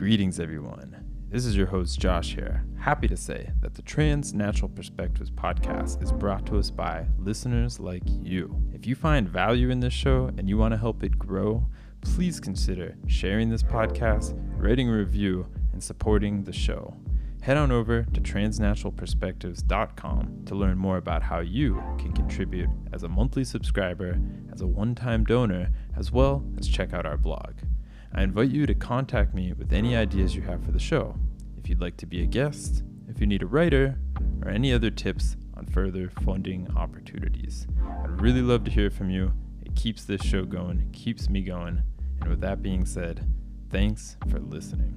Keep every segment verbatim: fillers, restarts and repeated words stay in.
Greetings, everyone. This is your host, Josh here. Happy to say that the Trans Natural Perspectives podcast is brought to us by listeners like you. If you find value in this show and you want to help it grow, please consider sharing this podcast, writing a review, and supporting the show. Head on over to transnatural perspectives dot com to learn more about how you can contribute as a monthly subscriber, as a one-time donor, as well as check out our blog. I invite you to contact me with any ideas you have for the show. If you'd like to be a guest, if you need a writer, or any other tips on further funding opportunities. I'd really love to hear from you. It keeps this show going, it keeps me going. And with that being said, thanks for listening.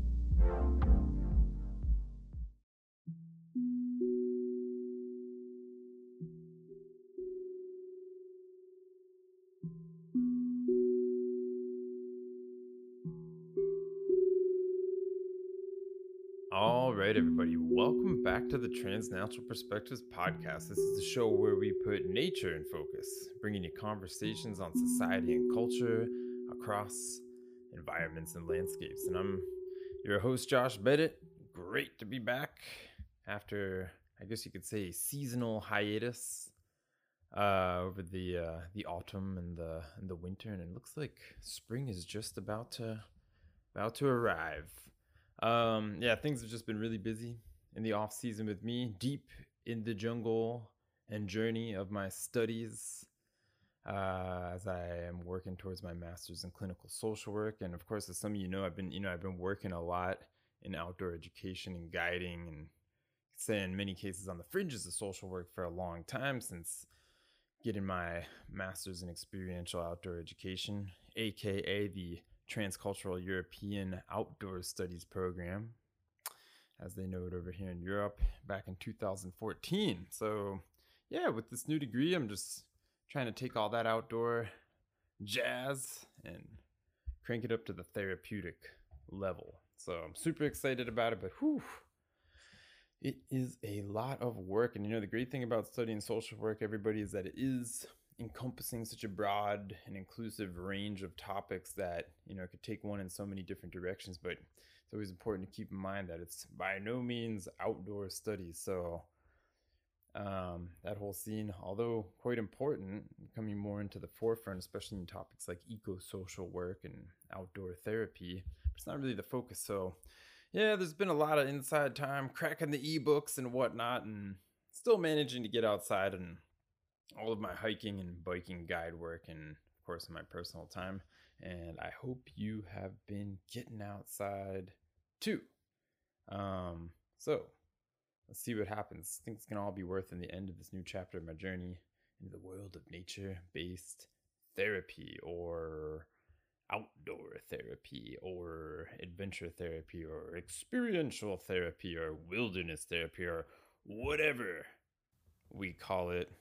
All right, everybody, welcome back to the Transnatural Perspectives podcast. This is the show where we put nature in focus, bringing you conversations on society and culture across environments and landscapes. And I'm your host, Josh Bennett. Great to be back after, I guess you could say, a seasonal hiatus uh, over the uh, the autumn and the and the winter, and it looks like spring is just about to about to arrive. Um, yeah, things have just been really busy in the off season with me, deep in the jungle and journey of my studies, uh, as I am working towards my master's in clinical social work. And of course, as some of you know, I've been, you know, I've been working a lot in outdoor education and guiding, and say in many cases on the fringes of social work for a long time, since getting my master's in experiential outdoor education, aka the Transcultural European Outdoor Studies program, as they know it over here in Europe, back in two thousand fourteen. So yeah, with this new degree, I'm just trying to take all that outdoor jazz and crank it up to the therapeutic level. So I'm super excited about it, but whew, it is a lot of work. And you know, the great thing about studying social work, everybody, is that it is encompassing such a broad and inclusive range of topics that, you know, it could take one in so many different directions. But it's always important to keep in mind that it's by no means outdoor studies. So um, that whole scene, although quite important, coming more into the forefront, especially in topics like eco-social work and outdoor therapy, it's not really the focus. So yeah, there's been a lot of inside time cracking the ebooks and whatnot, and still managing to get outside and all of my hiking and biking guide work, and of course my personal time. And I hope you have been getting outside too. Um, so let's see what happens. I think it's gonna all be worth in the end of this new chapter of my journey into the world of nature-based therapy, or outdoor therapy, or adventure therapy, or experiential therapy, or wilderness therapy, or whatever we call it.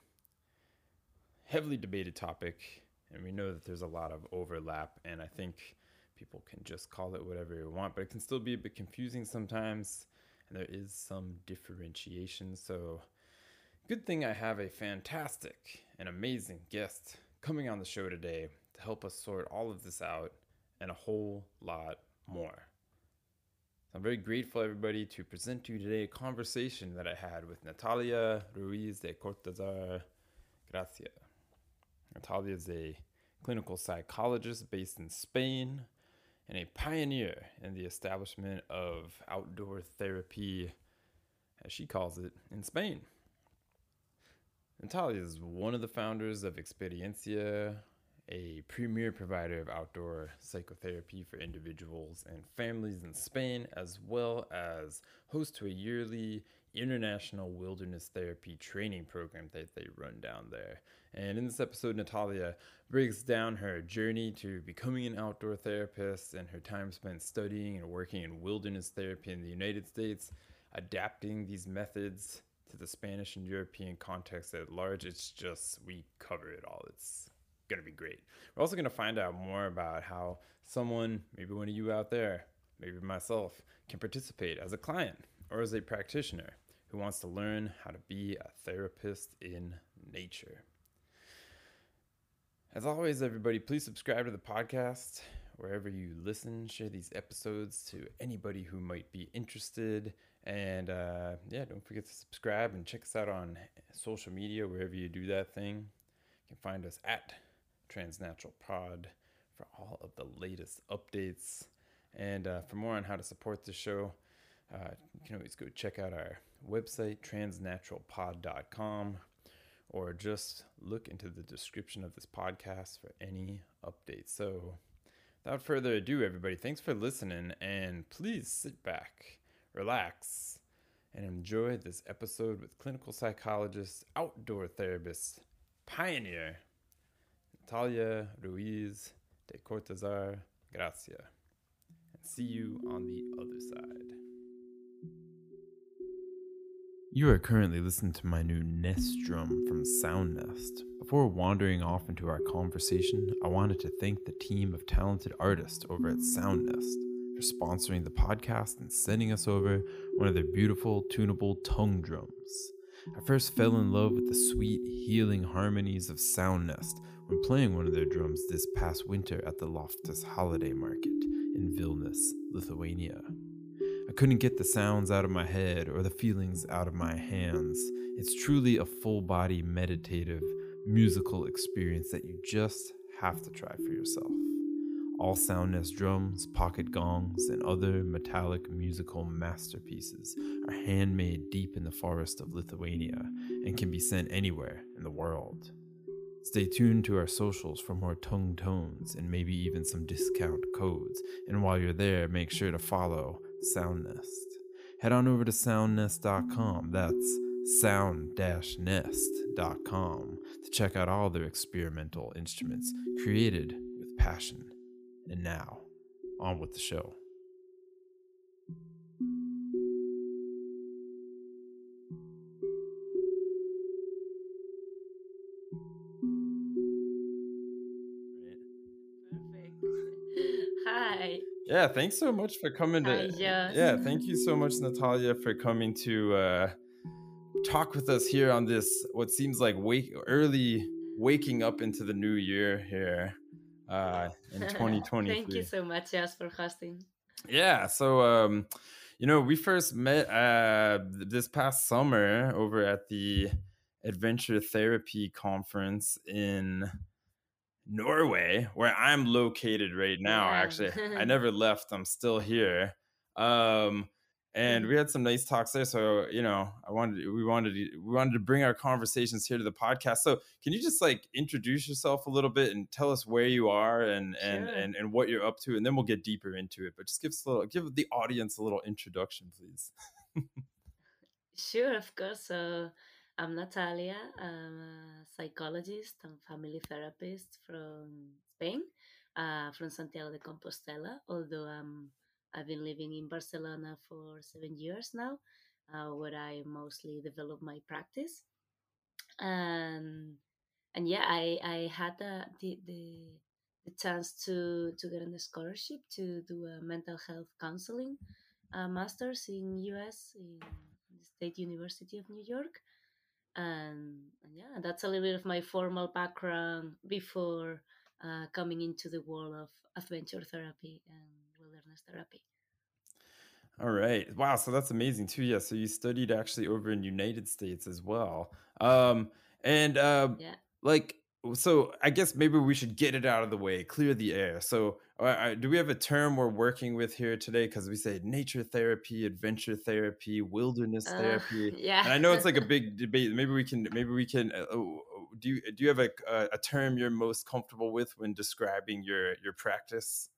Heavily debated topic, and we know that there's a lot of overlap, and I think people can just call it whatever they want, but it can still be a bit confusing sometimes, and there is some differentiation. So good thing I have a fantastic and amazing guest coming on the show today to help us sort all of this out and a whole lot more. So I'm very grateful, everybody, to present to you today a conversation that I had with Natalia Ruiz de Cortazar Gracia. Natalia is a clinical psychologist based in Spain and a pioneer in the establishment of outdoor therapy, as she calls it, in Spain. Natalia is one of the founders of Experiencia, a premier provider of outdoor psychotherapy for individuals and families in Spain, as well as host to a yearly international wilderness therapy training program that they run down there. And in this episode, Natalia breaks down her journey to becoming an outdoor therapist and her time spent studying and working in wilderness therapy in the United States, adapting these methods to the Spanish and European context at large. It's just, we cover it all. It's going to be great. We're also going to find out more about how someone, maybe one of you out there, maybe myself, can participate as a client or as a practitioner who wants to learn how to be a therapist in nature. As always, everybody, please subscribe to the podcast wherever you listen. Share these episodes to anybody who might be interested. And uh, yeah, don't forget to subscribe and check us out on social media, wherever you do that thing. You can find us at Transnatural Pod for all of the latest updates. And uh, for more on how to support the show, uh, you can always go check out our website, transnatural pod dot com, or just look into the description of this podcast for any updates. So without further ado, everybody, thanks for listening, and please sit back, relax, and enjoy this episode with clinical psychologist, outdoor therapist, pioneer, Natalia Ruiz de Cortazar Gracia. And see you on the other side. You are currently listening to my new Nest drum from Sound Nest. Before wandering off into our conversation, I wanted to thank the team of talented artists over at Sound Nest for sponsoring the podcast and sending us over one of their beautiful, tunable tongue drums. I first fell in love with the sweet, healing harmonies of Sound Nest when playing one of their drums this past winter at the Loftus Holiday Market in Vilnius, Lithuania. I couldn't get the sounds out of my head or the feelings out of my hands. It's truly a full-body, meditative, musical experience that you just have to try for yourself. All Sound Nest drums, pocket gongs, and other metallic musical masterpieces are handmade deep in the forest of Lithuania and can be sent anywhere in the world. Stay tuned to our socials for more tongue tones and maybe even some discount codes. And while you're there, make sure to follow Sound Nest. Head on over to sound nest dot com. That's sound dash nest dot com to check out all their experimental instruments created with passion. And now, on with the show. Hi. Yeah, thanks so much for coming to. Hi, Joss. Yeah, thank you so much, Natalia, for coming to uh, talk with us here on this what seems like wake early waking up into the new year here uh, in twenty twenty-three. Thank you so much, Joss, for hosting. Yeah, so um, you know, we first met uh, this past summer over at the Adventure Therapy Conference in Norway, where I'm located right now. Yeah. Actually, I never left. I'm still here. Um, and we had some nice talks there. So, you know, I wanted we wanted to, we wanted to bring our conversations here to the podcast. So, can you just like introduce yourself a little bit and tell us where you are and and Sure. and, and what you're up to, and then we'll get deeper into it. But just give us a little, give the audience a little introduction, please. Sure, of course. So I'm Natalia. I'm a psychologist and family therapist from Spain, uh, from Santiago de Compostela. Although um, I've been living in Barcelona for seven years now, uh, where I mostly develop my practice. And and yeah, I I had the the the, the chance to to get on the scholarship to do a mental health counseling uh, masters in U S in the State University of New York, and, and yeah, that's a little bit of my formal background before uh, coming into the world of adventure therapy and wilderness therapy. All right. Wow. So that's amazing too. Yeah. So you studied actually over in United States as well. Um, and uh, Yeah. like, so I guess maybe we should get it out of the way, clear the air. So, uh, uh, do we have a term we're working with here today? Because we say nature therapy, adventure therapy, wilderness Uh, therapy, yeah. and I know it's like a big debate. Maybe we can, maybe we can. Uh, oh, oh, do you do you have a a a term you're most comfortable with when describing your your practice?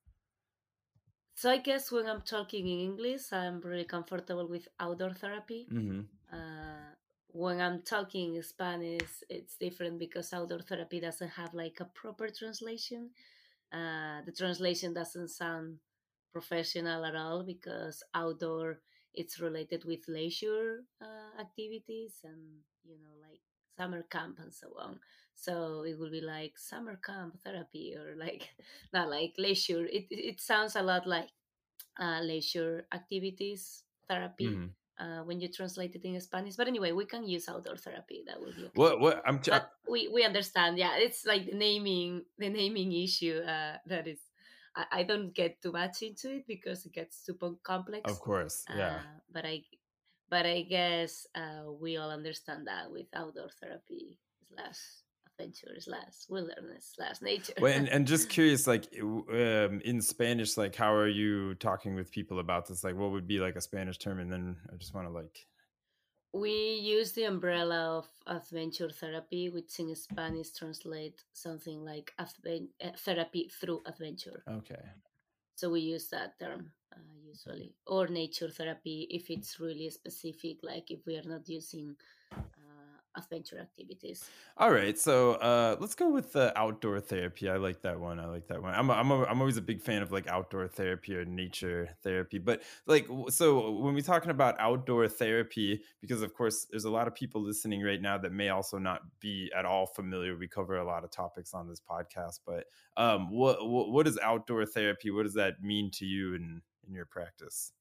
So I guess when I'm talking in English, I'm really comfortable with outdoor therapy. Mm-hmm. Uh, when I'm talking in Spanish, it's different because outdoor therapy doesn't have like a proper translation. Uh, the translation doesn't sound professional at all because outdoor it's related with leisure uh, activities and you know like summer camp and so on. So it will be like summer camp therapy or like not like leisure. It it it sounds a lot like uh, leisure activities therapy Mm-hmm. uh, when you translate it in Spanish. But anyway, we can use outdoor therapy. That will be okay. What what I'm ch- But we we understand. Yeah, it's like the naming the naming issue uh, that is I, I don't get too much into it because it gets super Of complex. course. Yeah. Uh, but I but I guess uh, we all understand that with outdoor therapy slash adventure slash wilderness slash nature. Well, and, and just curious, like w- um, in Spanish, like how are you talking with people about this? Like, what would be like a Spanish term? And then I just want to like, We use the umbrella of adventure therapy, which in Spanish translate something like adven- uh, therapy through adventure. okay. So we use that term uh, usually, or nature therapy if it's really specific, like if we are not using uh, adventure activities. All right, so uh, let's go with the outdoor therapy. I like that one. I like that one. I'm a, I'm a, I'm always a big fan of like outdoor therapy or nature therapy. But like, w- so when we're talking about outdoor therapy, because of course there's a lot of people listening right now that may also not be at all familiar. We cover a lot of topics on this podcast, but um, what what, what is outdoor therapy? What does that mean to you in in your practice?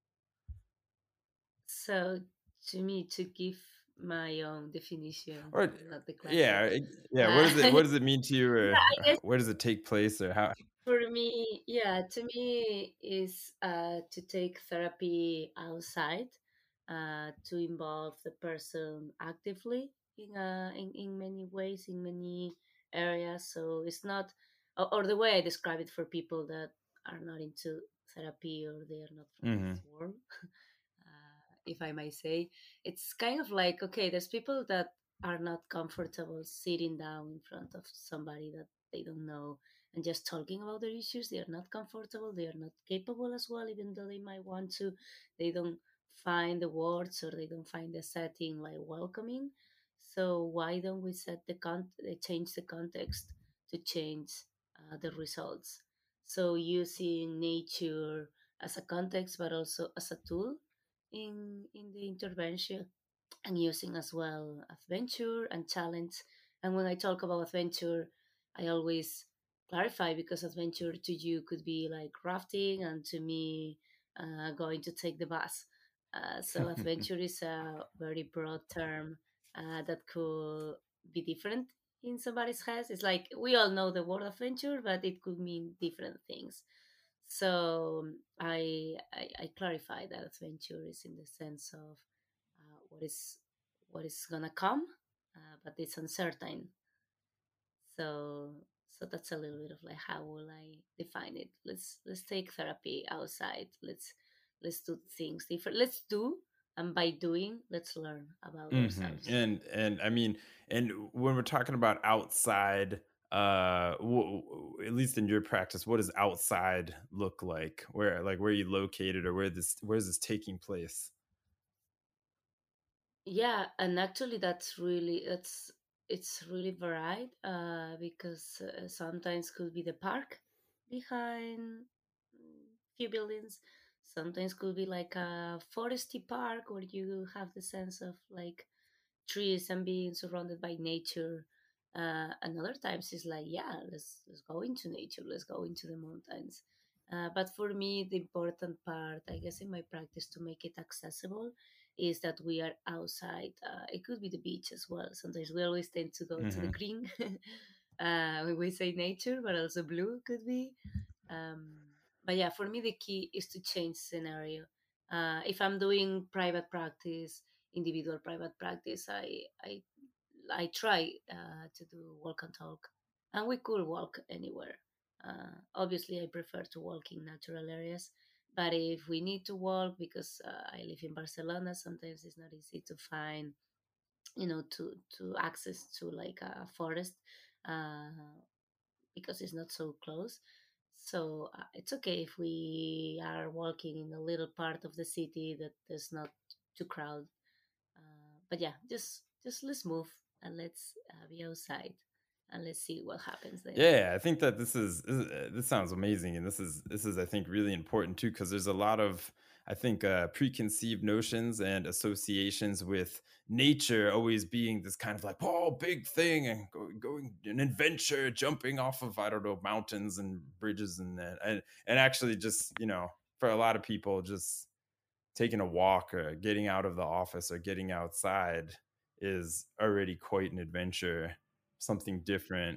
So to me, to give my own definition, Or I'm not the yeah, classic. it- yeah. What Uh, does it what does it mean to you, yeah, or I guess where does it take place, or how? for me, yeah, to me is uh, to take therapy outside, uh, to involve the person actively in, uh, in in many ways, in many areas. So it's not, or, or the way I describe it for people that are not into therapy or they are not from this Hmm. world, uh, if I may say, it's kind of like okay, there's people that are not comfortable sitting down in front of somebody that they don't know and just talking about their issues. They are not comfortable, they are not capable as well, even though they might want to. They don't find the words or they don't find the setting like welcoming. So why don't we set the con- uh, change the context to change uh, the results? So using nature as a context but also as a tool in in the intervention, and using as well adventure and challenge. And when I talk about adventure, I always clarify because adventure to you could be like rafting, and to me, uh, going to take the bus. Uh, so adventure is a very broad term uh, that could be different in somebody's head. It's like we all know the word adventure, but it could mean different things. So I, I I clarify that adventure is in the sense of uh, what is what is gonna come, uh, but it's uncertain. So so that's a little bit of like how will I define it? Let's let's take therapy outside. Let's let's do things different. Let's do, and by doing, let's learn about Hmm. ourselves. And and I mean, and when we're talking about outside, uh, w- w- at least in your practice, what does outside look like? Where like where are you located, or where this where is this taking place? Yeah, and actually, that's really it's it's really varied uh, because uh, sometimes could be the park behind mm, few buildings. Sometimes could be like a foresty park where you have the sense of like trees and being surrounded by nature. Uh, and other times it's like, yeah, let's let's go into nature, let's go into the mountains. Uh, but for me, the important part, I guess, in my practice to make it accessible is that we are outside. Uh, it could be the beach as well. Sometimes we always tend to go to the Hmm. green. uh, when we say nature, but also blue could be. Um, but yeah, for me, the key is to change scenario. Uh, if I'm doing private practice, individual private practice, I I I try uh, to do walk and talk, and we could walk anywhere. Uh, obviously, I prefer to walk in natural areas, but if we need to walk because uh, I live in Barcelona, sometimes it's not easy to find, you know, to to access to like a forest. Uh, because it's not so close. So uh, it's okay if we are walking in a little part of the city that is not too crowded. Uh, but yeah, just just let's move and let's uh, be outside and let's see what happens there. Yeah, I think that this is this, is- uh, this sounds amazing, and this is this is I think really important too, because there's a lot of I think uh, preconceived notions and associations with nature always being this kind of like oh big thing and go, going an adventure, jumping off of I don't know mountains and bridges and that, and and actually just you know for a lot of people just taking a walk or getting out of the office or getting outside is already quite an adventure, something different.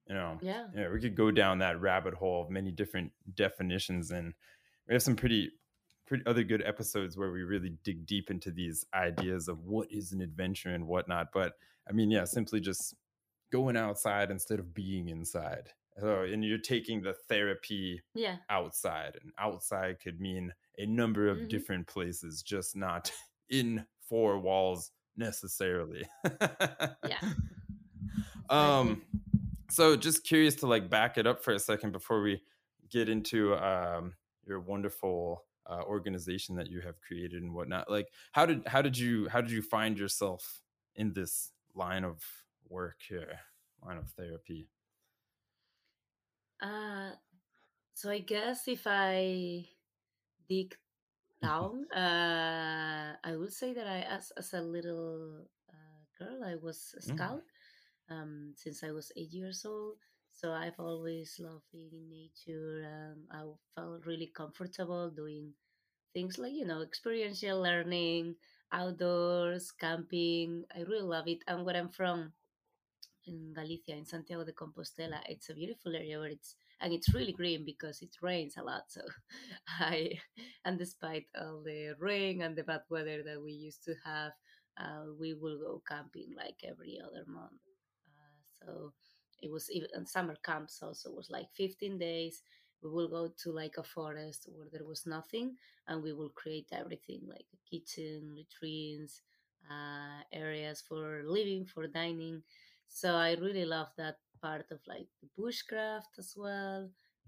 You know, Yeah. yeah, we could go down that rabbit hole of many different definitions, and we have some pretty pretty other good episodes where we really dig deep into these ideas of what is an adventure and whatnot. But I mean, yeah, simply just going outside instead of being inside. So, and you're taking the therapy Yeah. outside, and outside could mean a number of Hmm. different places, just not in four walls necessarily. Yeah. Exactly. um so just curious to like back it up for a second before we get into um your wonderful uh, organization that you have created and whatnot. Like how did how did you how did you find yourself in this line of work here, line of therapy? Uh, so I guess if I dig down, uh, I would say that I, as as a little uh, girl, I was a Mm, scout um, since I was eight years old. So I've always loved being in nature. Um, I felt really comfortable doing things like you know experiential learning, outdoors, camping. I really love it. And where I'm from, in Galicia, in Santiago de Compostela. It's a beautiful area where it's and it's really green because it rains a lot. So I and despite all the rain and the bad weather that we used to have, uh, we will go camping like every other month. Uh, so it was even and summer camps also was like fifteen days. We will go to like a forest where there was nothing, and we will create everything like a kitchen, latrines, uh, areas for living, for dining. So I really love that part of like the bushcraft as well,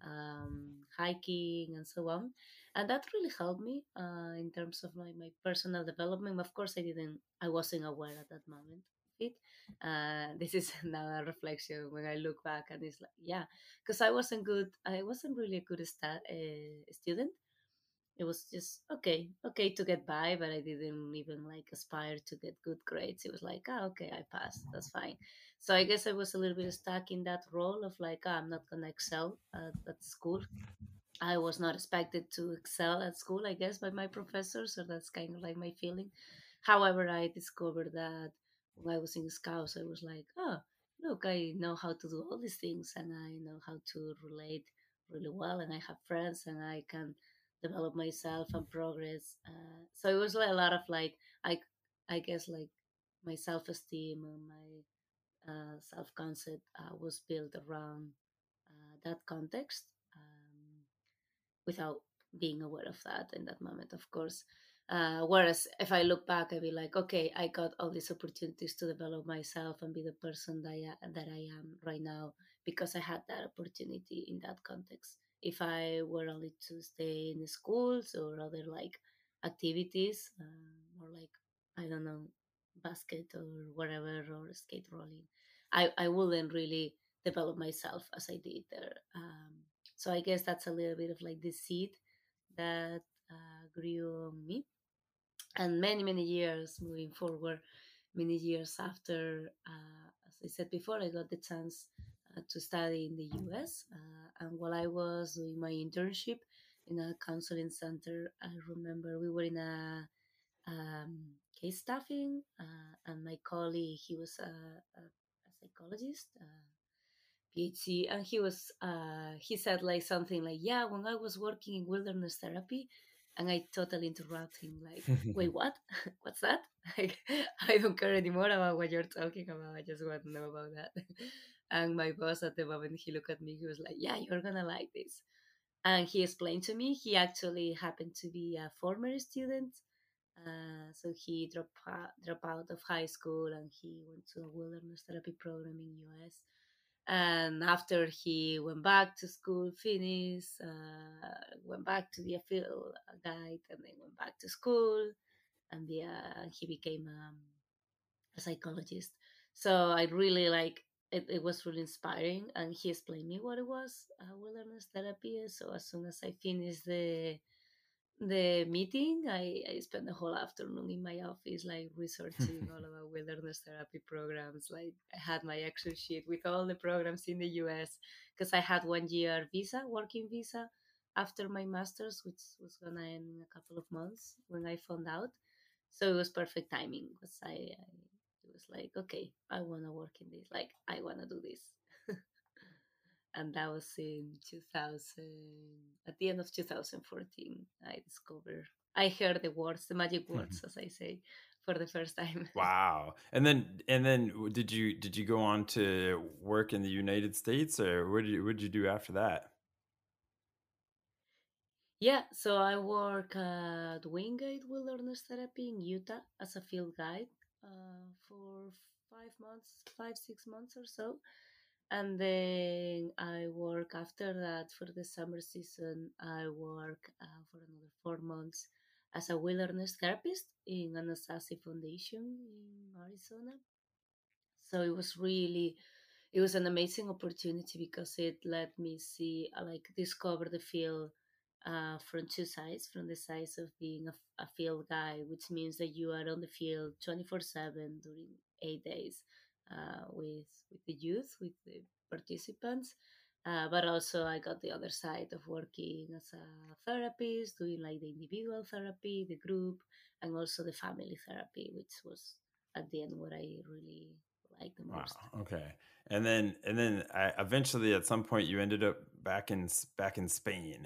um, hiking and so on. And that really helped me uh, in terms of my, my personal development. Of course, I didn't, I wasn't aware at that moment of it. Uh, this is now a reflection when I look back, and it's like, yeah, because I wasn't good, I wasn't really a good sta- uh, student. It was just okay, okay to get by, but I didn't even like aspire to get good grades. It was like, ah, okay, I passed, that's fine. So I guess I was a little bit stuck in that role of like, ah, I'm not gonna excel at, at school. I was not expected to excel at school, I guess, by my professors, so that's kind of like my feeling. However, I discovered that when I was in Scouts, I was like, oh, look, I know how to do all these things and I know how to relate really well, and I have friends and I can develop myself and progress. Uh, so it was like a lot of like, I, I guess, like my self esteem and my uh, self concept uh, was built around uh, that context. Um, without being aware of that in that moment, of course. Uh, whereas if I look back, I'd be like, okay, I got all these opportunities to develop myself and be the person that I, that I am right now because I had that opportunity in that context. If I were only to stay in the schools or other like activities, uh, or like, I don't know, basket or whatever, or skate rolling, I, I wouldn't really develop myself as I did there. Um, so I guess that's a little bit of like the seed that uh, grew on me. And many, many years moving forward, many years after, uh, as I said before, I got the chance uh, to study in the U S. Uh, and while I was doing my internship in a counseling center, I remember we were in a um, case staffing, uh, and my colleague, he was a, a, a psychologist. Uh, PhD, and he was uh, he said like something like, "Yeah, when I was working in wilderness therapy," and I totally interrupt him like, "Wait, what? What's that? Like, I don't care anymore about what you're talking about. I just want to know about that." And my boss at the moment he looked at me, he was like, "Yeah, you're gonna like this." And he explained to me he actually happened to be a former student. Uh, so he dropped out, dropped out of high school and he went to a wilderness therapy program in U S. And after he went back to school, finished, uh, went back to be a field guide, and then went back to school, and the, uh, he became um, a psychologist. So I really like it. It was really inspiring, and he explained me what it was, uh, wilderness therapy. So as soon as I finished the the meeting, I, I spent the whole afternoon in my office, like researching all about wilderness therapy programs. Like I had my Excel sheet with all the programs in the U S because I had one year visa, working visa, after my master's, which was gonna end in a couple of months when I found out. So it was perfect timing because I, I it was like, okay, I wanna work in this. Like I wanna do this. and that was in two thousand, at the end of two thousand fourteen. I discovered, I heard the words, the magic words, as I say, for the first time. Wow. And then and then w- did you did you go on to work in the United States, or what did you what did you do after that? Yeah, so I work at Wingate Wilderness Therapy in Utah as a field guide uh, for five months, five, six months or so. And then I work after that for the summer season. I work uh, for another four months as a wilderness therapist in Anasazi Foundation in Arizona. So it was really, it was an amazing opportunity because it let me see, uh, like, discover the field uh, from two sides, from the sides of being a, a field guy, which means that you are on the field twenty-four seven during eight days uh, with with the youth, with the participants. Uh, but also I got the other side of working as a therapist, doing like the individual therapy, the group, and also the family therapy, which was at the end what I really like the Wow. most. Okay. And then and then I, eventually at some point you ended up back in S- back in Spain.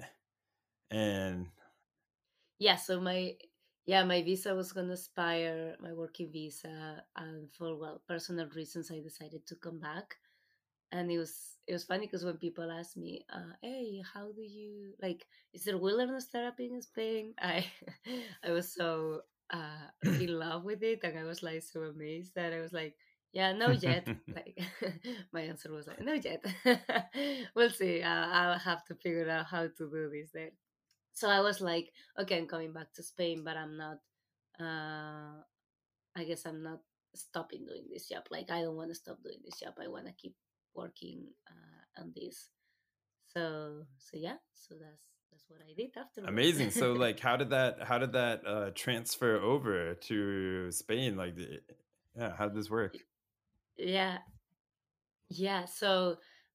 And Yeah, so my yeah, my visa was gonna expire, my working visa, and for well personal reasons, I decided to come back. And it was it was funny because when people ask me, uh, "Hey, how do you like? Is there wilderness therapy in Spain?" I I was so uh, in love with it, and I was like so amazed that I was like, "Yeah, no yet." Like my answer was like, "No yet." We'll see. Uh, I'll have to figure out how to do this there. So I was like, okay, I'm coming back to Spain, but I'm not. Uh, I guess I'm not stopping doing this job. Like I don't want to stop doing this job. I want to keep working uh, on this. So so yeah. So that's that's what I did afterwards. amazing. So like how did that how did that uh transfer over to Spain? Like the, yeah, how did this work? Yeah, yeah. So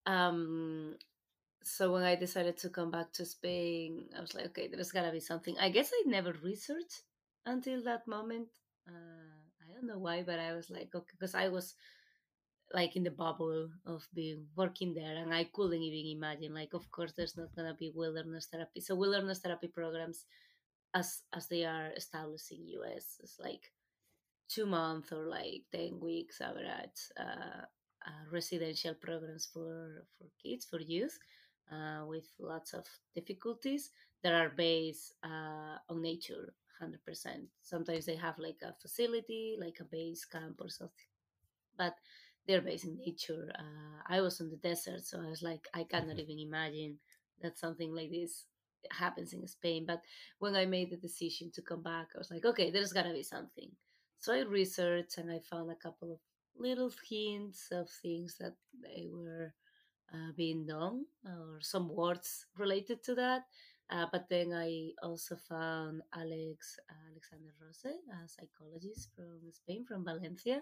um, so when I decided to come back to Spain, I was like, okay, there's gotta be something. I guess I never researched until that moment. Uh, I don't know why, but I was like, okay, because I was like in the bubble of being working there, and I couldn't even imagine. Like, of course, there's not gonna be wilderness therapy. So wilderness therapy programs, as as they are established in U S, is like two months or like ten weeks average uh, uh, residential programs for for kids, for youth uh, with lots of difficulties that are based uh, on nature one hundred percent. Sometimes they have like a facility, like a base camp or something, but they're based in nature. uh, I was in the desert, so I was like, I cannot even imagine that something like this happens in Spain. But when I made the decision to come back, I was like, okay, there's gotta be something. So I researched and I found a couple of little hints of things that they were uh, being done, or some words related to that. Uh, but then I also found Alex uh, Alexander Rose, a psychologist from Spain, from Valencia,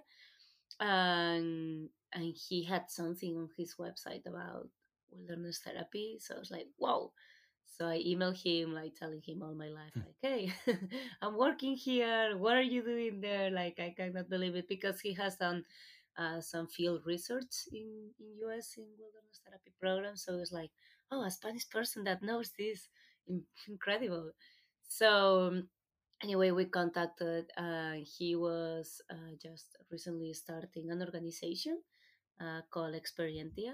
and and he had something on his website about wilderness therapy. So I was like, wow. So I emailed him, like telling him all my life, like, hey, I'm working here. What are you doing there? Like, I cannot believe it, because he has done uh, some field research in in U S in wilderness therapy programs. So it was like, oh, a Spanish person that knows this, In- incredible. So anyway, we contacted. Uh, he was uh, just recently starting an organization uh, called Experientia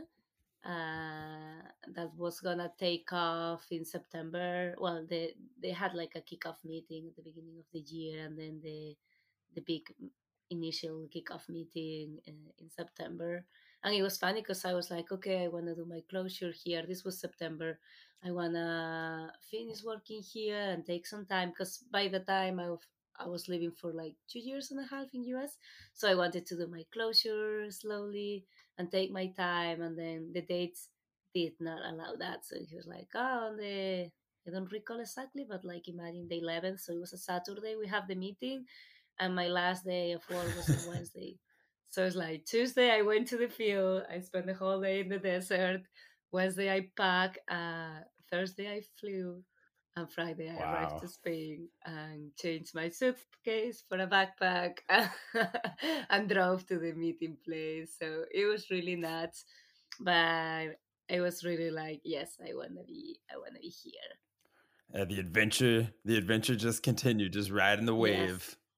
uh, that was gonna take off in September. Well, they they had like a kickoff meeting at the beginning of the year, and then the the big initial kickoff meeting in, in September. And it was funny because I was like, okay, I want to do my closure here. This was September. I want to finish working here and take some time, because by the time I, w- I was living for like two years and a half in U S. So I wanted to do my closure slowly and take my time. And then the dates did not allow that. So he was like, oh, on the, I don't recall exactly, but like imagine the eleventh. So it was a Saturday. We have the meeting, and my last day of work was on Wednesday. So it's like Tuesday I went to the field, I spent the whole day in the desert. Wednesday I packed, uh, Thursday I flew, and Friday I arrived Wow. to Spain and changed my suitcase for a backpack and drove to the meeting place. So it was really nuts. But I was really like, yes, I wanna be, I wanna be here. Uh, the adventure, the adventure just continued, just riding the Yes, wave.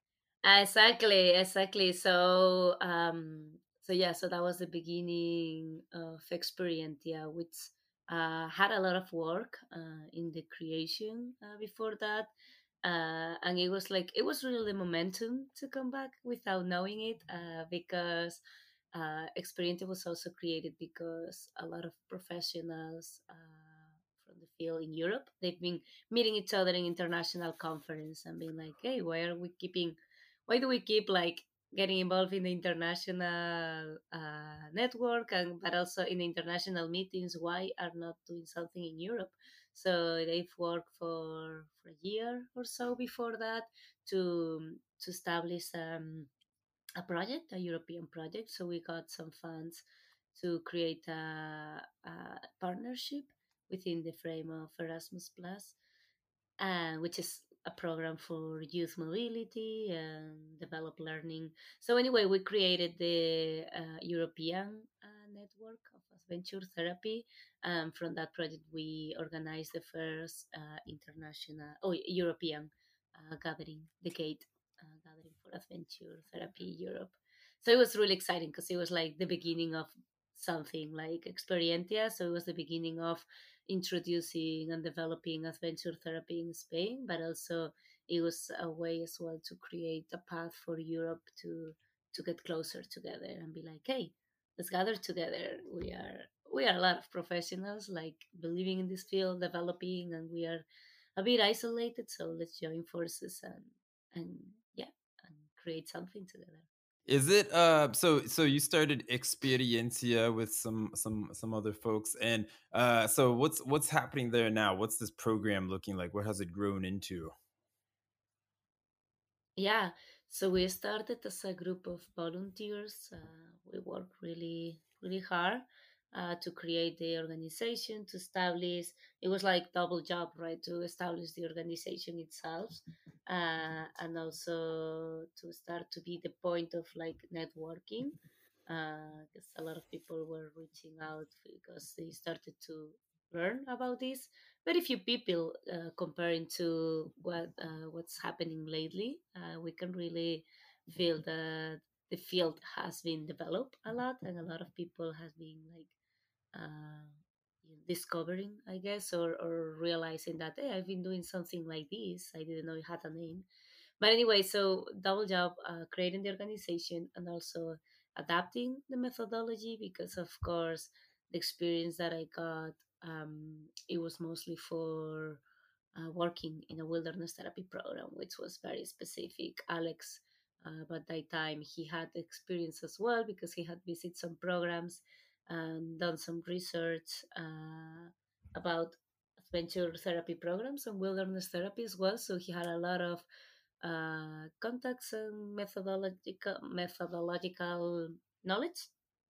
exactly, exactly. So, um, so yeah, so that was the beginning of Experientia, which uh, had a lot of work uh, in the creation uh, before that. Uh, and it was like, it was really the momentum to come back without knowing it, uh, because uh, Experientia was also created because a lot of professionals uh, from the field in Europe, they've been meeting each other in international conference and being like, hey, why are we keeping why do we keep like getting involved in the international uh, network and but also in international meetings? Why are not doing something in Europe? So they've worked for for a year or so before that to to establish um, a project, a European project. So we got some funds to create a, a partnership within the frame of Erasmus Plus, uh, which is a program for youth mobility and develop learning. So anyway, we created the uh, European uh, network of adventure therapy. Um, from that project, we organized the first uh, international, oh, European uh, gathering, the Gate uh, gathering for adventure therapy Europe. So it was really exciting because it was like the beginning of something like Experientia. So it was the beginning of introducing and developing adventure therapy in Spain, but also it was a way as well to create a path for Europe to to get closer together and be like, hey, let's gather together. We are we are a lot of professionals like believing in this field, developing, and we are a bit isolated. So let's join forces and and yeah, and create something together. Is it uh so so you started Experiencia with some some some other folks, and uh so what's what's happening there now? What's this program looking like? What has it grown into? Yeah, so we started as a group of volunteers. Uh, we worked really, really hard uh, to create the organization, to establish. It was like double job, right? To establish the organization itself, uh, and also to start to be the point of like networking. Because a lot of people were reaching out because they started to learn about this. Very few people uh, comparing to what uh, what's happening lately. Uh, we can really feel that the field has been developed a lot, and a lot of people has been like uh, you know, discovering, I guess, or or realizing that hey, I've been doing something like this. I didn't know it had a name. But anyway, so double job, uh, creating the organization and also adapting the methodology because, of course, the experience that I got, um, it was mostly for uh, working in a wilderness therapy program, which was very specific. Alex, uh, by that time, he had experience as well because he had visited some programs and done some research uh, about adventure therapy programs and wilderness therapy as well. So he had a lot of uh, contacts and methodological methodological knowledge.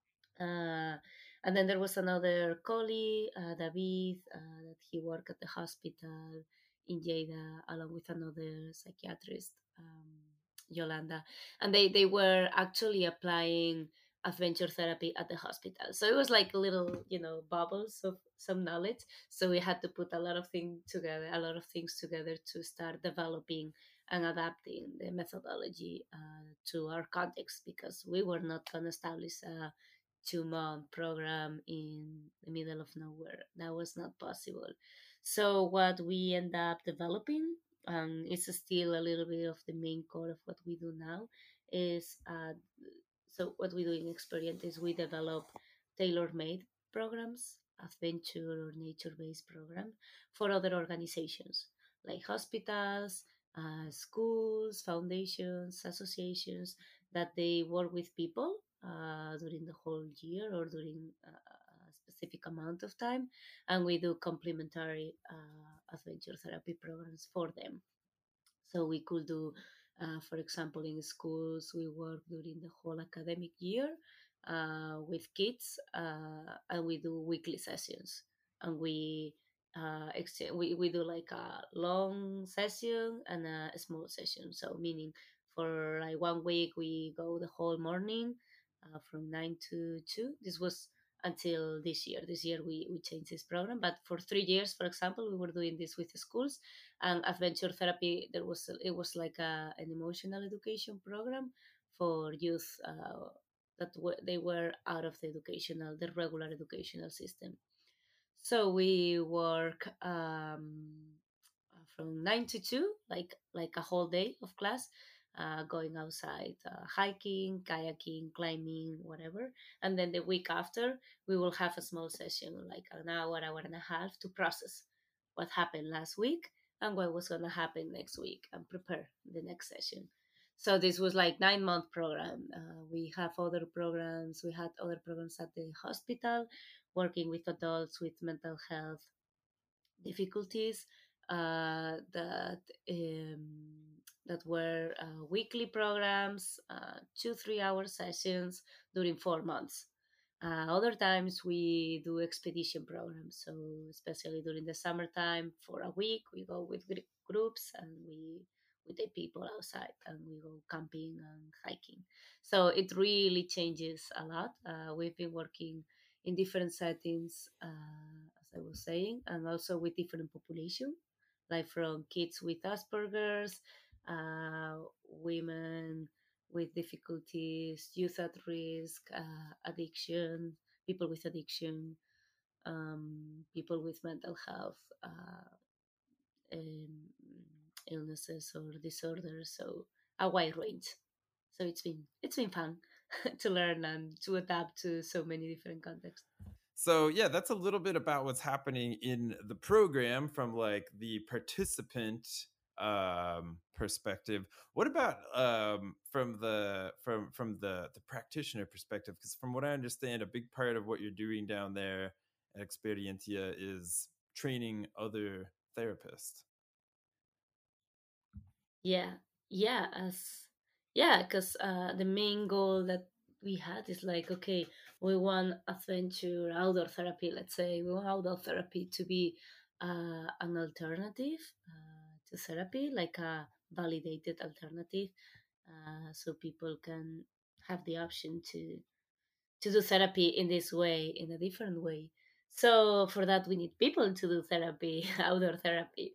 Uh, and then there was another colleague, uh, David, uh, that he worked at the hospital in Lleida along with another psychiatrist, um, Yolanda, and they they were actually applying adventure therapy at the hospital. So it was like little, you know, bubbles of some knowledge. So we had to put a lot of things together, a lot of things together to start developing and adapting the methodology uh, to our context because we were not going to establish a two month program in the middle of nowhere. That was not possible. So what we end up developing, and it's still a little bit of the main core of what we do now, is uh, so what we do in Experience is we develop tailor-made programs, adventure or nature-based program for other organizations like hospitals, uh, schools, foundations, associations that they work with people uh, during the whole year or during a a specific amount of time, and we do complementary uh, adventure therapy programs for them. So we could do, uh, for example, in schools, we work during the whole academic year uh, with kids, uh, and we do weekly sessions, and we uh, ex- we we do like a long session and a small session. So meaning for like one week we go the whole morning uh, from nine to two. This was until this year. This year we, we changed this program, but for three years, for example, we were doing this with the schools. And adventure therapy, there was it was like a, an emotional education program for youth uh, that were, they were out of the educational, the regular educational system. So we work um, from nine to two, like like a whole day of class, uh, going outside, uh, hiking, kayaking, climbing, whatever. And then the week after, we will have a small session, like an hour, hour and a half, to process what happened last week and what was going to happen next week and prepare the next session. So this was like nine month program. Uh, we have other programs. We had other programs at the hospital, working with adults with mental health difficulties, uh, that um, that were uh, weekly programs, uh, two three hour sessions during four months. Uh, other times we do expedition programs, so especially during the summertime, for a week we go with gr- groups, and we we take people outside and we go camping and hiking. So it really changes a lot. Uh, we've been working in different settings, uh, as I was saying, and also with different population, like from kids with Asperger's, uh, women with difficulties, youth at risk, uh, addiction, people with addiction, um, people with mental health uh, um, illnesses or disorders. So a wide range. So it's been it's been fun to learn and to adapt to so many different contexts. So yeah, that's a little bit about what's happening in the program from like the participant um perspective. What about um from the from from the the practitioner perspective? Because from what I understand, a big part of what you're doing down there at Experientia is training other therapists. Yeah, yeah, as yeah, because uh, the main goal that we had is like, okay, we want adventure outdoor therapy. Let's say we want outdoor therapy to be uh, an alternative uh, to therapy, like a validated alternative, uh, so people can have the option to to do therapy in this way, in a different way. So for that, we need people to do therapy, outdoor therapy.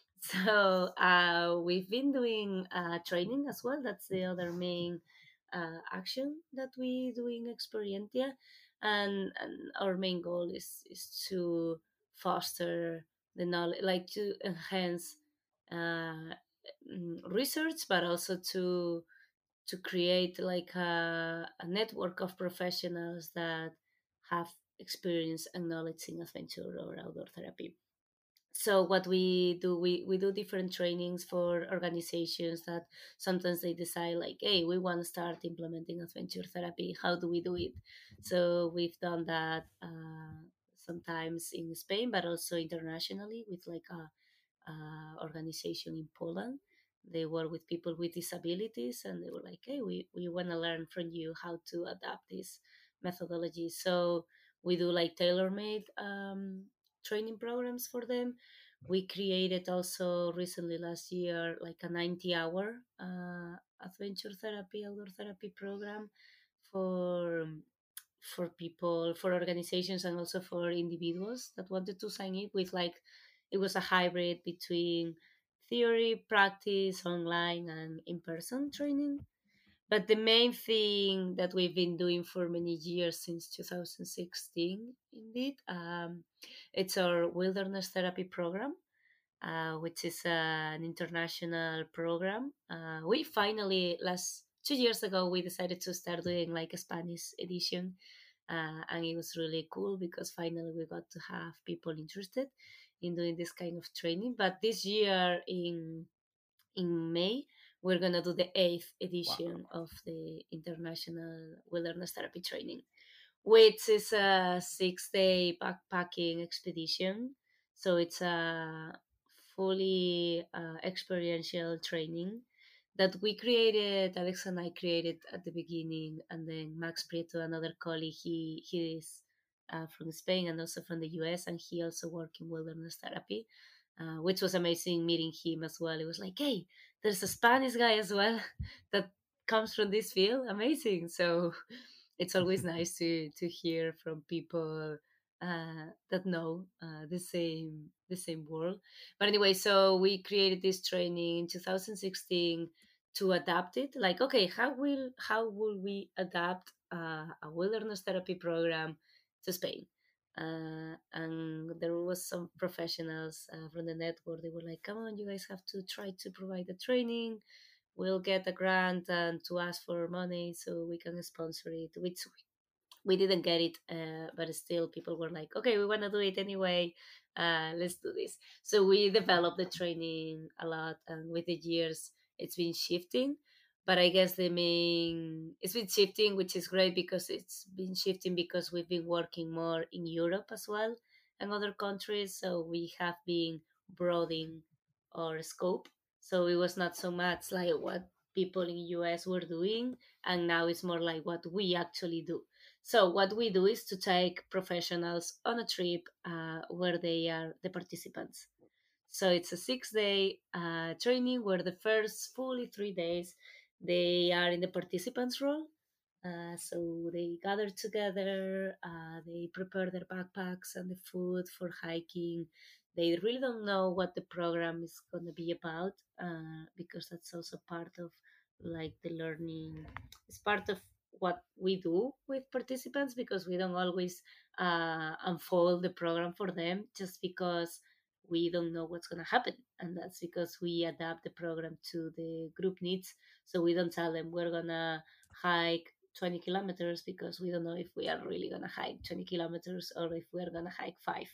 So uh, we've been doing uh, training as well. That's the other main uh, action that we do in Experientia, and, and our main goal is is to foster the knowledge, like to enhance uh, mm, research, but also to to create like a, a network of professionals that have experience and knowledge in adventure or outdoor therapy. So what we do, we, we do different trainings for organizations that sometimes they decide like, hey, we want to start implementing adventure therapy, how do we do it? So we've done that uh, sometimes in Spain, but also internationally with like a uh, organization in Poland. They work with people with disabilities, and they were like, "Hey, we, we want to learn from you how to adapt this methodology." So we do like tailor-made um, training programs for them. We created also recently last year like a ninety-hour uh, adventure therapy, outdoor therapy program for for people, for organizations, and also for individuals that wanted to sign up with like it was a hybrid between theory, practice, online, and in person training. But the main thing that we've been doing for many years since two thousand sixteen, indeed, um, it's our wilderness therapy program, uh, which is uh, an international program. Uh, we finally, last two years ago, we decided to start doing like a Spanish edition. Uh, and it was really cool because finally we got to have people interested in doing this kind of training. But this year in in May, we're gonna do the eighth Wow. edition of the International Wilderness Therapy Training, which is a six day backpacking expedition. So it's a fully uh, experiential training that we created, Alex and I created at the beginning, and then Max Prieto, another colleague, he, he is uh, from Spain and also from the U S, and he also worked in wilderness therapy, uh, which was amazing meeting him as well. It was like, hey, there's a Spanish guy as well that comes from this field. Amazing. So it's always nice to to hear from people uh, that know uh, the same the same world. But anyway, so we created this training in two thousand sixteen to adapt it. Like, okay, how will how will we adapt uh, a wilderness therapy program to Spain? Uh, and there was some professionals uh, from the network. They were like, "Come on, you guys have to try to provide the training. We'll get a grant and to ask for money so we can sponsor it," which we didn't get it, uh, but still people were like, okay, we want to do it anyway, uh, let's do this. So we developed the training a lot, and with the years it's been shifting. But I guess the main it's been shifting, which is great because it's been shifting because we've been working more in Europe as well and other countries, so we have been broadening our scope. So it was not so much like what people in US were doing, and now it's more like what we actually do. So what we do is to take professionals on a trip uh, where they are the participants. So it's a six day uh, training where the first fully three days they are in the participants role. Uh, so they gather together, uh, they prepare their backpacks and the food for hiking. They really don't know what the program is going to be about, uh, because that's also part of like the learning. It's part of what we do with participants, because we don't always uh, unfold the program for them just because we don't know what's going to happen. And that's because we adapt the program to the group needs. So we don't tell them we're going to hike twenty kilometers, because we don't know if we are really going to hike twenty kilometers or if we're going to hike five.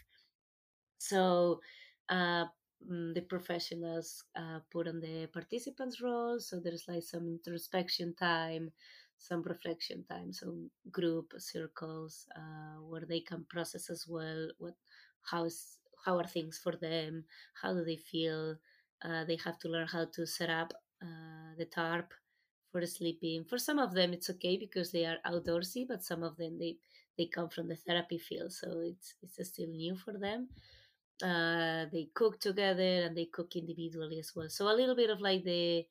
So uh, mm, the professionals uh, put on the participants role. So there's like some introspection time, some reflection time, some group circles uh, where they can process as well what how is how are things for them, how do they feel. Uh, they have to learn how to set up uh, the tarp for sleeping. For some of them it's okay because they are outdoorsy, but some of them they they come from the therapy field, so it's it's still new for them. Uh, they cook together and they cook individually as well. So a little bit of like the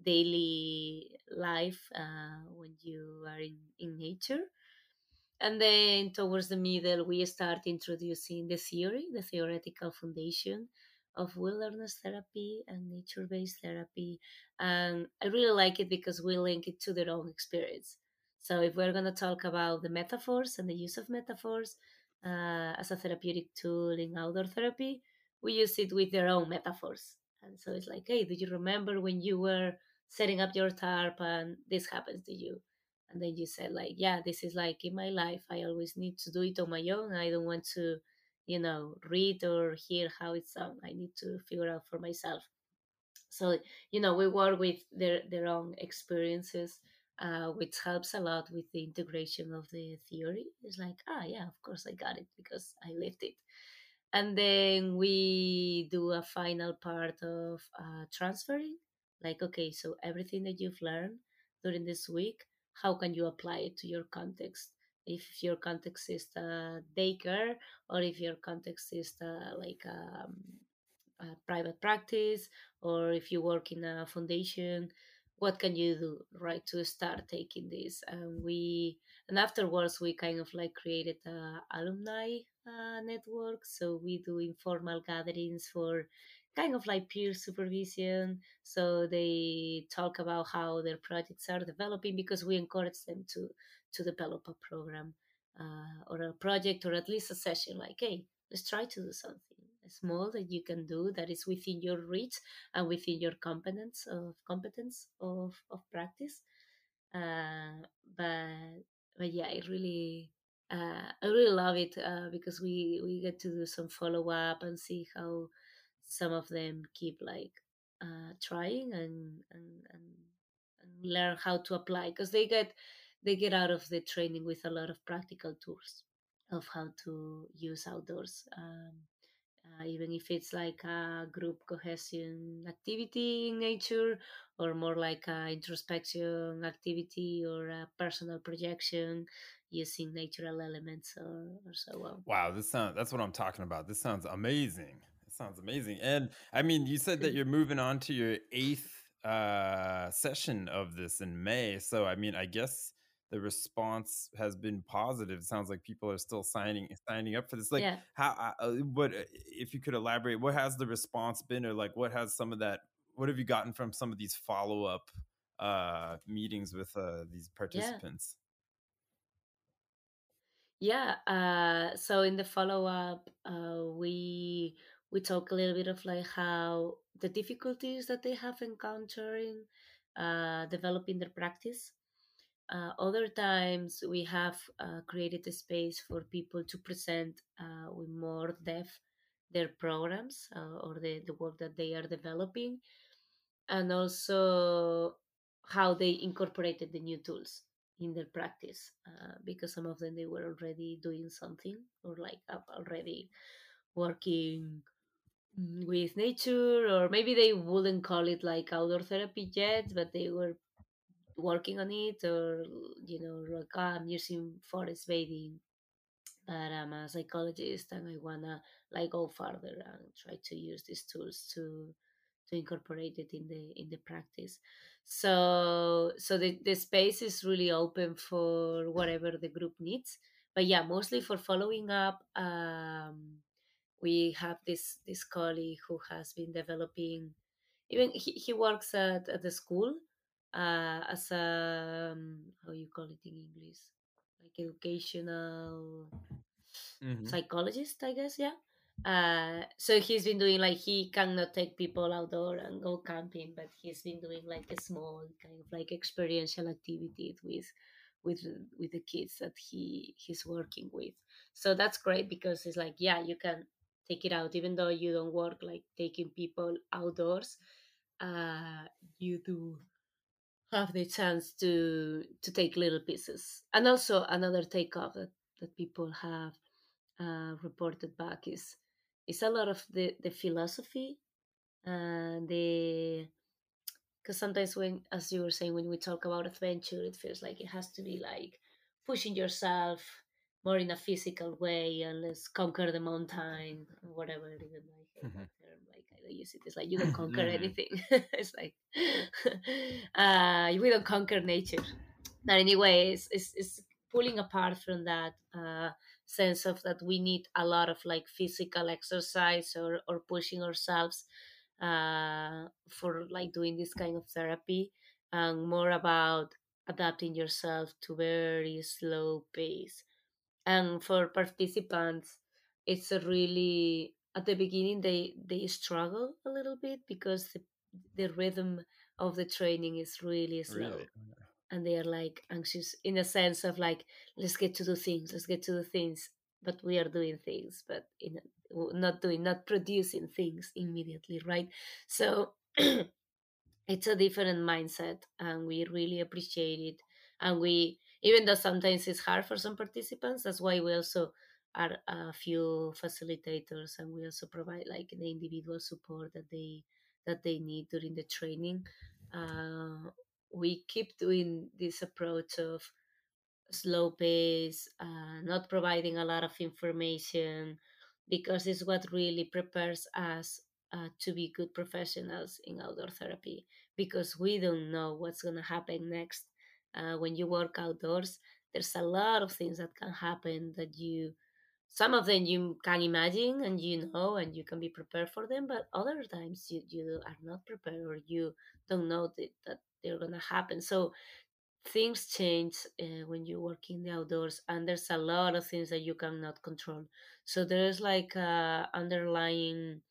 daily life uh, when you are in, in nature. And then towards the middle, we start introducing the theory, the theoretical foundation of wilderness therapy and nature based therapy. And I really like it because we link it to their own experience. So if we're going to talk about the metaphors and the use of metaphors uh, as a therapeutic tool in outdoor therapy, we use it with their own metaphors. And so it's like, hey, do you remember when you were setting up your tarp and this happens to you? And then you said like, yeah, this is like in my life I always need to do it on my own. I don't want to, you know, read or hear how it's done. I need to figure out for myself. So you know, we work with their their own experiences, uh, which helps a lot with the integration of the theory. It's like, ah, yeah, of course I got it because I lived it. And then we do a final part of uh, transferring, like, okay, so everything that you've learned during this week, how can you apply it to your context? If your context is uh, daycare, or if your context is uh, like um, a private practice, or if you work in a foundation, what can you do, right, to start taking this? And we and afterwards we kind of like created a alumni uh, network. So we do informal gatherings for kind of like peer supervision, so they talk about how their projects are developing, because we encourage them to to develop a program uh, or a project, or at least a session, like, hey, let's try to do something small that you can do that is within your reach and within your competence of competence of, of practice. Uh, but but yeah, I really uh, I really love it uh, because we we get to do some follow up and see how some of them keep like uh, trying and and, and and learn how to apply, because they get they get out of the training with a lot of practical tools of how to use outdoors. Um, uh, even if it's like a group cohesion activity in nature, or more like a introspection activity, or a personal projection using natural elements, or, or so on. Wow, this sounds that's what I'm talking about. This sounds amazing. It sounds amazing. And I mean, you said that you're moving on to your eighth uh session of this in May. So I mean, I guess the response has been positive. It sounds like people are still signing signing up for this. Like, Yeah, how? Uh, uh, what uh, if you could elaborate? What has the response been, or like, what has some of that? What have you gotten from some of these follow up uh, meetings with uh, these yeah. participants? Yeah, uh, so in the follow up, uh, we we talk a little bit of like how the difficulties that they have encountering uh, developing their practice. Uh, other times we have uh, created a space for people to present uh, with more depth their programs uh, or the, the work that they are developing, and also how they incorporated the new tools in their practice, uh, because some of them they were already doing something or like up already working mm, with nature, or maybe they wouldn't call it like outdoor therapy yet, but they were working on it, or you know, like, "Ah, I'm using forest bathing, but I'm a psychologist and I wanna like go further and try to use these tools to to incorporate it in the in the practice." So so the, the space is really open for whatever the group needs. But yeah, mostly for following up. Um, we have this this colleague who has been developing, even he, he works at, at the school uh, as a um, how you call it in English, like educational Hmm. psychologist, I guess. Yeah. Uh, so he's been doing like, he cannot take people outdoor and go camping, but he's been doing like a small kind of like experiential activities with with with the kids that he he's working with. So that's great because it's like, yeah, you can take it out even though you don't work like taking people outdoors. Uh, you do have the chance to to take little pieces. And also another takeoff that that people have uh, reported back is is a lot of the the philosophy and the, because sometimes when, as you were saying, when we talk about adventure, it feels like it has to be like pushing yourself more in a physical way, and let's conquer the mountain, whatever. Even I hate that term, like I don't use it. It's like you don't conquer Hmm. anything. It's like uh we don't conquer nature. But anyway, it's, it's, it's pulling apart from that uh sense of that we need a lot of like physical exercise, or or pushing ourselves uh, for like doing this kind of therapy, and more about adapting yourself to very slow pace. And for participants, it's a really, at the beginning they they struggle a little bit because the, the rhythm of the training is really Really? slow, and they are like anxious in a sense of like, let's get to do things, let's get to do things, but we are doing things, but in not doing, not producing things immediately, right? So it's a different mindset, and we really appreciate it. And we, even though sometimes it's hard for some participants, that's why we also are a few facilitators, and we also provide like the individual support that they that they need during the training. uh, we keep doing this approach of slow pace, uh, not providing a lot of information, because it's what really prepares us uh, to be good professionals in outdoor therapy, because we don't know what's going to happen next. Uh, when you work outdoors, there's a lot of things that can happen that you, some of them you can imagine and you know and you can be prepared for them, but other times you, you are not prepared, or you don't know that, that they're going to happen. So things change uh, when you work in the outdoors, and there's a lot of things that you cannot control. So there's like a underlying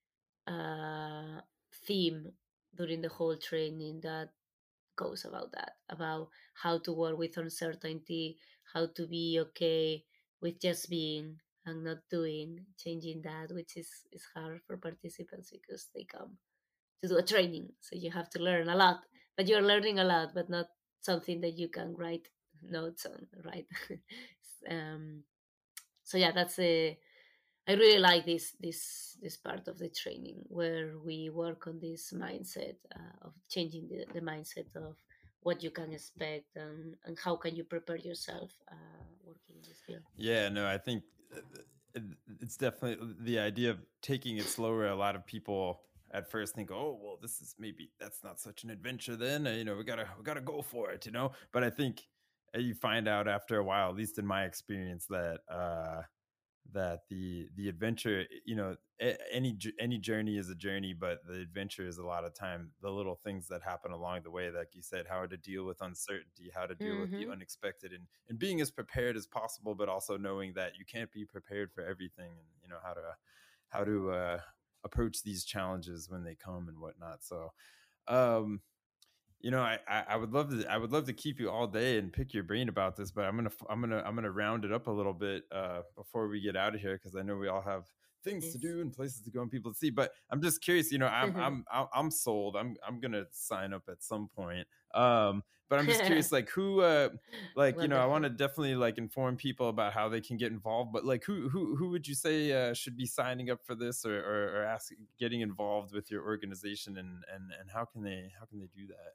uh, theme during the whole training that goes about that, about how to work with uncertainty, how to be okay with just being and not doing, changing that, which is is hard for participants because they come to do a training. So you have to learn a lot, but you're learning a lot, but not something that you can write notes on, right? um, so yeah, that's a. I really like this this this part of the training where we work on this mindset uh, of changing the, the mindset of what you can expect, and, and how can you prepare yourself uh, working in this field. Yeah, no, I think uh, it- it's definitely the idea of taking it slower. A lot of people at first think, "Oh, well, this is maybe that's not such an adventure then. uh, You know, we gotta we gotta go for it." You know, but I think uh, you find out after a while, at least in my experience, that uh that the the adventure, you know, a- any j- any journey is a journey, but the adventure is a lot of time the little things that happen along the way, like you said, how to deal with uncertainty, how to deal with the Mm-hmm. unexpected, and and being as prepared as possible, but also knowing that you can't be prepared for everything, and you know how to how to uh approach these challenges when they come and whatnot. So um you know, I, I I would love to I would love to keep you all day and pick your brain about this, but I'm gonna f- I'm gonna I'm gonna round it up a little bit uh, before we get out of here, because I know we all have things to Yes. do and places to go and people to see. But I'm just curious, you know, I'm I'm I'm I'm sold. I'm I'm gonna sign up at some point. Um, but I'm just curious, like who, uh, like you know, I want Wonderful. to definitely like inform people about how they can get involved. But like, who who who would you say uh, should be signing up for this, or or, or ask getting involved with your organization, and and and how can they how can they do that?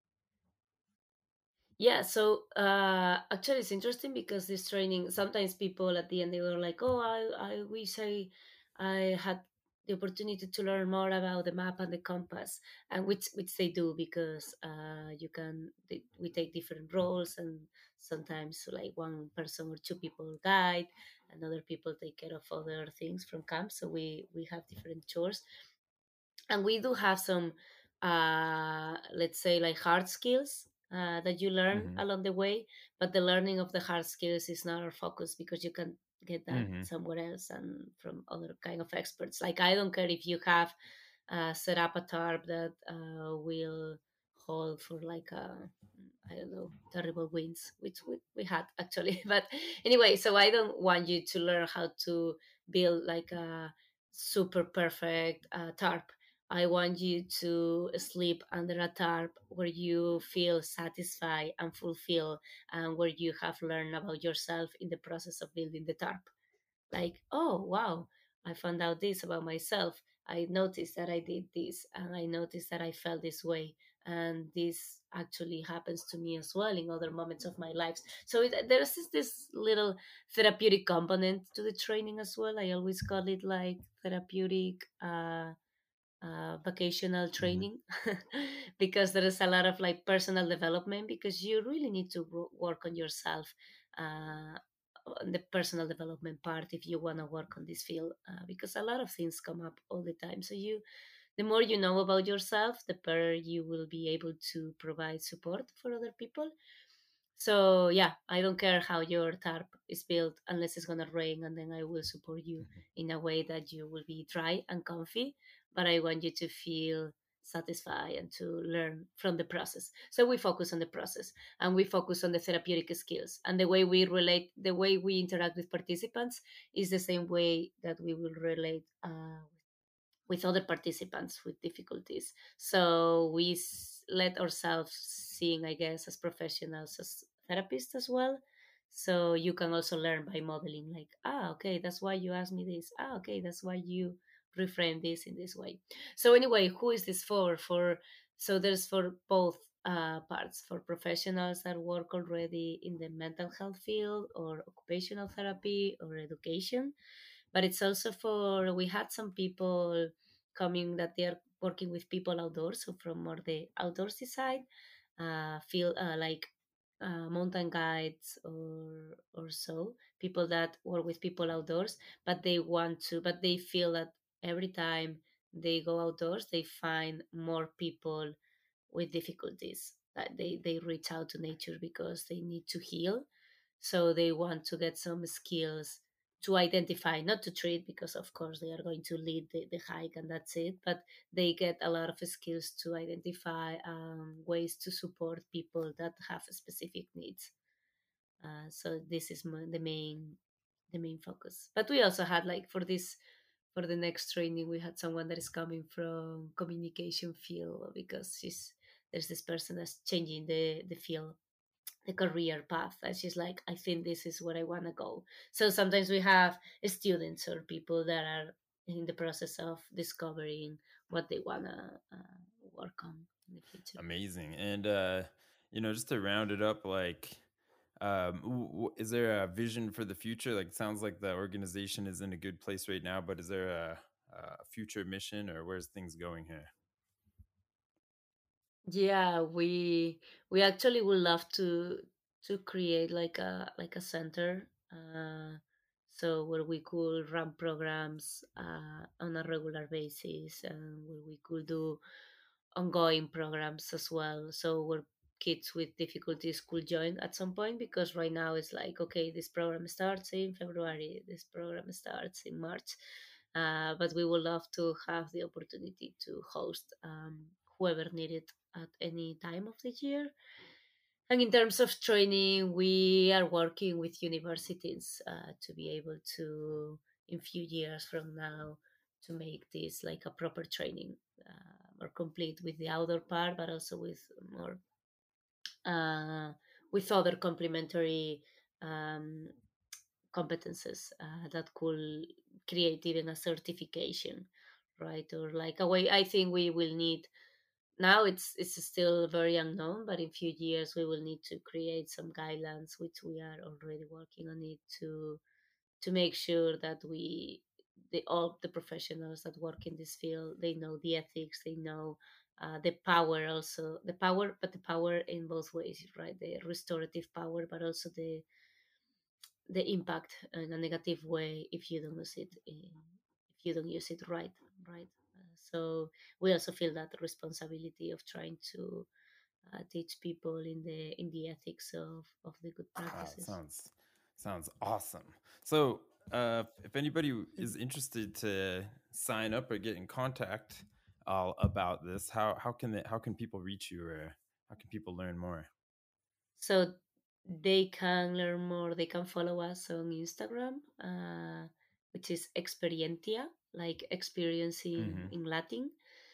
Yeah, so uh, actually, it's interesting because this training, sometimes people at the end they were like, "Oh, I, I wish I, I had the opportunity to learn more about the map and the compass," and which which they do because uh, you can they, we take different roles, and sometimes like one person or two people guide, and other people take care of other things from camp. So we we have different chores, and we do have some uh let's say like hard skills uh, that you learn Hmm. along the way, but the learning of the hard skills is not our focus because you can get that Hmm. somewhere else and from other kind of experts. Like I don't care if you have uh, set up a tarp that uh, will hold for like a I don't know terrible winds, which we, we had actually. But anyway, so I don't want you to learn how to build like a super perfect uh, tarp. I want you to sleep under a tarp where you feel satisfied and fulfilled, and where you have learned about yourself in the process of building the tarp. Like, oh, wow, I found out this about myself. I noticed that I did this, and I noticed that I felt this way. And this actually happens to me as well in other moments of my lives. So it, there's this, this little therapeutic component to the training as well. I always call it like therapeutic uh, uh, vocational Hmm. training because there is a lot of like personal development because you really need to wo- work on yourself uh, on the personal development part if you want to work on this field uh, because a lot of things come up all the time. So you the more you know about yourself, the better you will be able to provide support for other people. So yeah, I don't care how your tarp is built unless it's gonna rain, and then I will support you in a way that you will be dry and comfy. But I want you to feel satisfied and to learn from the process. So we focus on the process and we focus on the therapeutic skills, and the way we relate, the way we interact with participants is the same way that we will relate uh, with other participants with difficulties. So we s- let ourselves sing, I guess, as professionals, as therapists as well. So you can also learn by modeling, like, ah, okay, that's why you asked me this. Ah, okay, that's why you reframe this in this way. So anyway, who is this for? For so there's for both uh, parts for professionals that work already in the mental health field or occupational therapy or education, but it's also for we had some people coming that they are working with people outdoors, so from more the outdoorsy side, uh, feel uh, like uh, mountain guides or or so people that work with people outdoors, but they want to, but they feel that every time they go outdoors, they find more people with difficulties that they they reach out to nature because they need to heal, so they want to get some skills to identify, not to treat, because of course they are going to lead the, the hike and that's it, but they get a lot of skills to identify um, ways to support people that have specific needs. Uh, so this is my, the main the main focus. But we also had like for this for the next training we had someone that is coming from communication field because she's there's this person that's changing the the field, the career path, and she's like, I think this is where I want to go. So sometimes we have students or people that are in the process of discovering what they want to uh, work on in the future. Amazing. And uh, you know, just to round it up, like, um, w- w- is there a vision for the future? Like, it sounds like the organization is in a good place right now, but is there a, a future mission, or where's things going here? Yeah, we we actually would love to. to create like a like a center, uh, so where we could run programs uh, on a regular basis, and where we could do ongoing programs as well. So where kids with difficulties could join at some point, because right now it's like, okay, this program starts in February, this program starts in March, uh, but we would love to have the opportunity to host um, whoever needed at any time of the year. And in terms of training, we are working with universities uh, to be able to, in few years from now, to make this like a proper training, uh, more complete with the outdoor part, but also with more uh, with other complementary um, competences uh, that could create even a certification, right? Or like a way. I think we will need now. It's it's still very unknown, but in few years we will need to create some guidelines, which we are already working on it, to to make sure that we the all the professionals that work in this field, they know the ethics, they know uh, the power, also the power, but the power in both ways, right? The restorative power, but also the the impact in a negative way if you don't use it in, if you don't use it right, right. Uh, so we also feel that responsibility of trying to uh, teach people in the in the ethics of of the good Wow, practices. sounds sounds awesome. So, uh, if anybody is interested to sign up or get in contact uh, about this, how how can they, how can people reach you, or how can people learn more? So they can learn more. They can follow us on Instagram, uh, which is Experientia, like experiencing Mm-hmm. in Latin.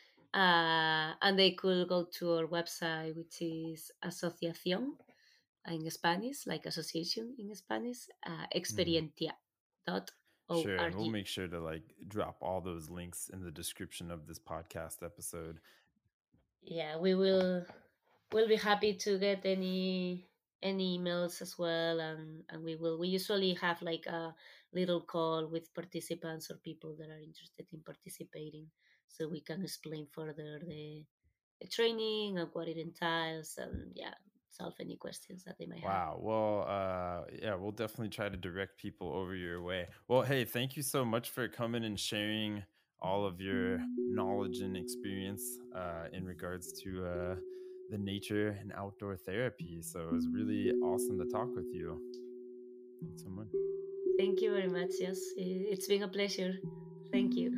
Uh, and they could go to our website, which is Asociación in Spanish, like association in Spanish, uh, Mm-hmm. Experientia dot Sure, and we'll org. make sure to like drop all those links in the description of this podcast episode. Yeah, we will we'll be happy to get any any emails as well, and and we will we usually have like a little call with participants or people that are interested in participating, so we can explain further the, the training and what it entails, and yeah, solve any questions that they might have. Wow. Well, uh, yeah, we'll definitely try to direct people over your way. Well, hey, thank you so much for coming and sharing all of your knowledge and experience uh, in regards to uh, the nature and outdoor therapy. So it was really awesome to talk with you. Thanks so much. Thank you very much. Yes, i- it's been a pleasure. Thank you.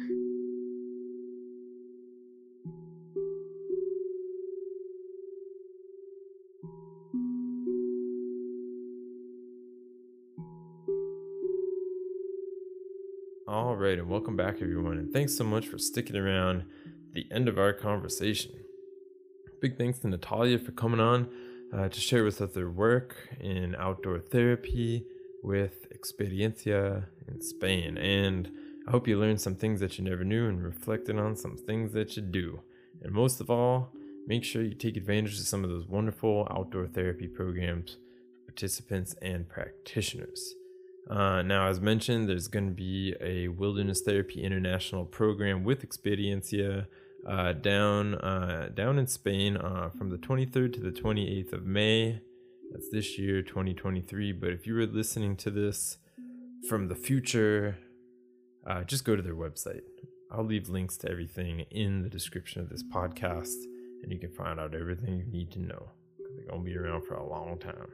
All right, and welcome back, everyone. And thanks so much for sticking around the end of our conversation. Big thanks to Natalia for coming on uh, to share with us her work in outdoor therapy with Experiencia in Spain. And I hope you learned some things that you never knew and reflected on some things that you do. And most of all, make sure you take advantage of some of those wonderful outdoor therapy programs for participants and practitioners. Uh, now, as mentioned, there's going to be a Wilderness Therapy International program with Experiencia uh, down uh, down in Spain uh, from the twenty-third to the twenty-eighth of May. That's this year, twenty twenty-three. But if you were listening to this from the future, uh, just go to their website. I'll leave links to everything in the description of this podcast, and you can find out everything you need to know. They're going to be around for a long time.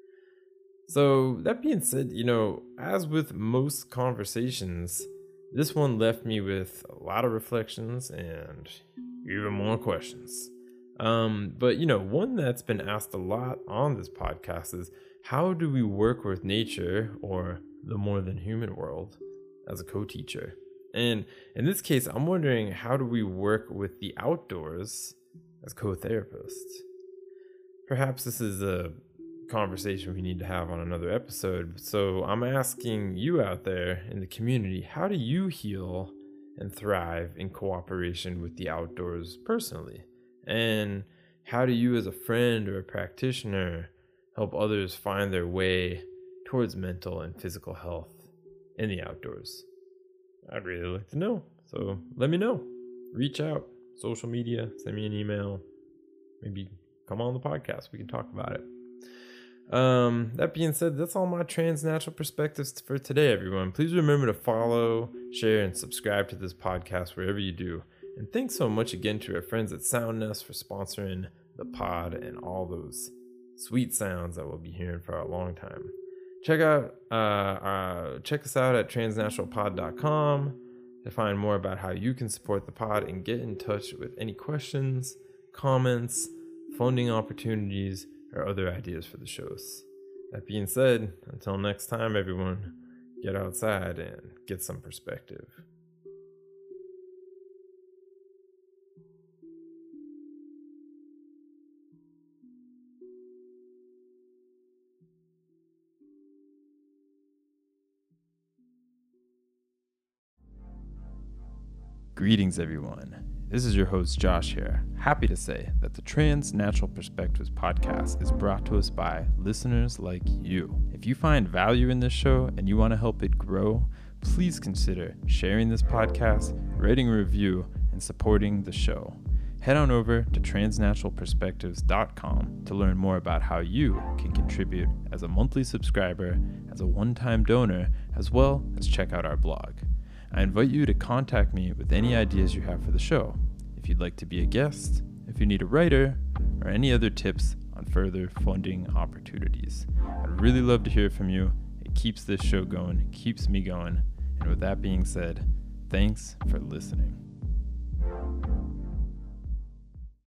So, that being said, you know, as with most conversations, this one left me with a lot of reflections and even more questions. Um, but, you know, one that's been asked a lot on this podcast is, how do we work with nature, or the more than human world, as a co-teacher? And in this case, I'm wondering, how do we work with the outdoors as co-therapists? Perhaps this is a conversation we need to have on another episode. So I'm asking you out there in the community, how do you heal and thrive in cooperation with the outdoors personally? And how do you, as a friend or a practitioner, help others find their way towards mental and physical health in the outdoors? I'd really like to know. So let me know. Reach out, social media, send me an email, maybe come on the podcast. We can talk about it. Um, that being said, that's all my transnatural perspectives for today, everyone. Please remember to follow, share, and subscribe to this podcast wherever you do. And thanks so much again to our friends at SoundNest for sponsoring the pod and all those sweet sounds that we'll be hearing for a long time. Check out uh, uh check us out at transnational pod dot com to find more about how you can support the pod and get in touch with any questions, comments, funding opportunities, or other ideas for the shows. That being said, until next time, everyone, get outside and get some perspective. Greetings, everyone. This is your host, Josh here. Happy to say that the Transnatural Perspectives podcast is brought to us by listeners like you. If you find value in this show and you want to help it grow, please consider sharing this podcast, writing a review, and supporting the show. Head on over to transnatural perspectives dot com to learn more about how you can contribute as a monthly subscriber, as a one-time donor, as well as check out our blog. I invite you to contact me with any ideas you have for the show. If you'd like to be a guest, if you need a writer, or any other tips on further funding opportunities. I'd really love to hear from you. It keeps this show going, it keeps me going. And with that being said, thanks for listening.